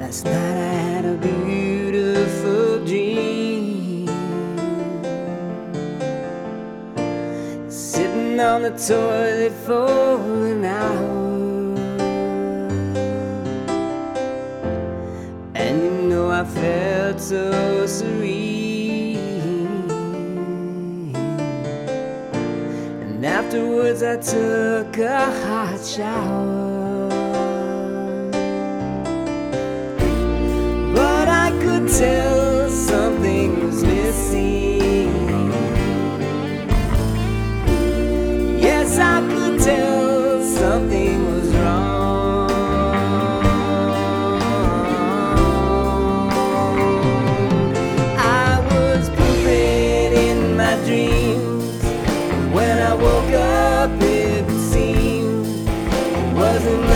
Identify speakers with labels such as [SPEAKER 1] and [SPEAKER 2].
[SPEAKER 1] Last night I had a beautiful dream, sitting on the toilet for an hour, and you know I felt so serene. And afterwards I took a hot shower, tell something was missing. Yes, I could tell something was wrong. I was pooping in my dreams. When I woke up, it seemed it wasn't